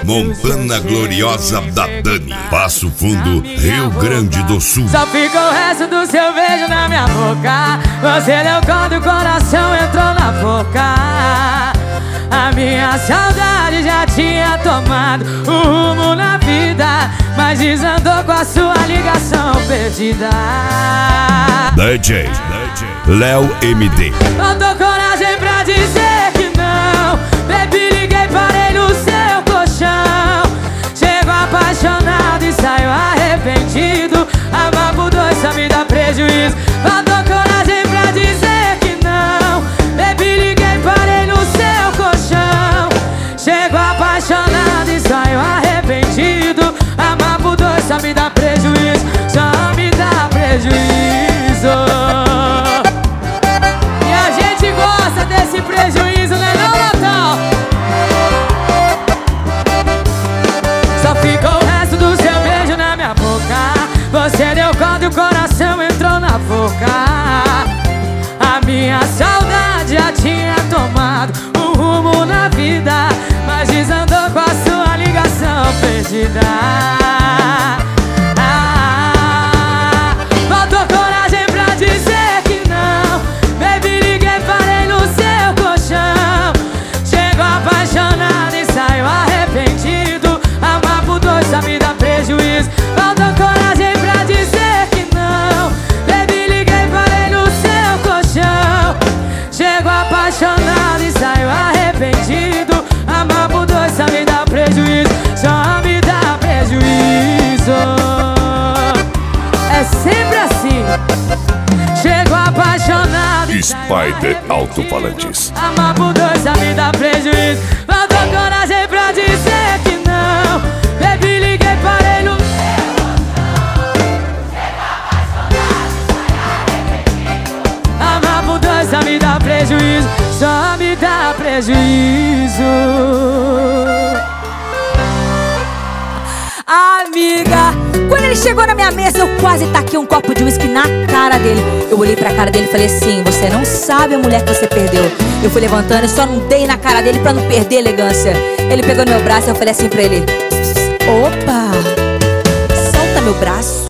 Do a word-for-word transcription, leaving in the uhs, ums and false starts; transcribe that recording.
Montana Gloriosa da Dani, Passo Fundo, Rio Grande do Sul. Só fica o resto do seu beijo na minha boca. Você deu conta e o coração entrou na boca. A minha saudade já tinha tomado um rumo na vida, mas desandou com a sua ligação perdida. D J Léo M D. Não dou coragem pra dizer que não. Baby, liguei, parei no seu colchão. Chego apaixonado e saio arrependido. Amar por dois só me dá prejuízo. Não dou coragem pra dizer que não. Baby, liguei, parei no seu colchão. Chego apaixonado e saio arrependido. Amar por dois só me dá prejuízo. Só me dá prejuízo. E a gente gosta desse prejuízo, né não, Natal? Só ficou o resto do seu beijo na minha boca. Você deu conta e o coração entrou na boca. A minha saudade já tinha tomado um rumo na vida, mas desandou com a sua ligação perdida. Ah, faltou coragem pra dizer que não. Baby, liguei, parei no seu colchão. Chego apaixonado e saio arrependido. Amar por dois só me dá prejuízo. Faltou coragem pra dizer que não. Baby, liguei, parei no seu colchão. Chego apaixonado e saio arrependido. Amar por dois só me dá prejuízo. Só me dá prejuízo. É sempre assim. Chego apaixonado e Spider Alto-Falantes. amar por dois só me dá prejuízo. Faltou coragem pra dizer que não. Baby, liguei, parei no amar por dois só me dá prejuízo. Só me dá prejuízo. Amiga, quando ele chegou na minha mesa, eu quase taquei um copo de uísque na cara dele. Eu olhei pra cara dele e falei assim: você não sabe a mulher que você perdeu. Eu fui levantando e só não dei na cara dele pra não perder a elegância. Ele pegou no meu braço e eu falei assim pra ele: opa, solta meu braço.